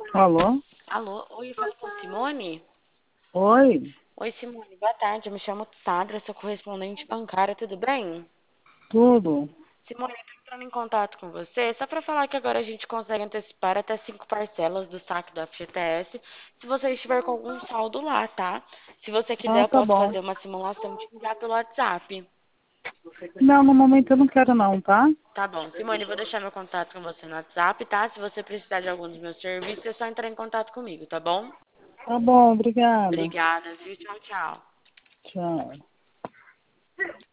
Alô? Alô, oi, eu falo com Simone? Oi? Oi, Simone, boa tarde. Eu me chamo Sandra, sou correspondente bancária, tudo bem? Tudo? Simone, eu tô entrando em contato com você só para falar que agora a gente consegue antecipar até 5 parcelas do saque do FGTS, se você estiver com algum saldo lá, tá? Se você quiser, Ah, eu tá posso bom. fazer uma simulação e te enviar pelo WhatsApp. Não, no momento eu não quero não, tá? Tá bom, Simone, eu vou deixar meu contato com você no WhatsApp, tá? Se você precisar de algum dos meus serviços, é só entrar em contato comigo, tá bom? Tá bom, obrigada. Obrigada, viu? Tchau, tchau. Tchau.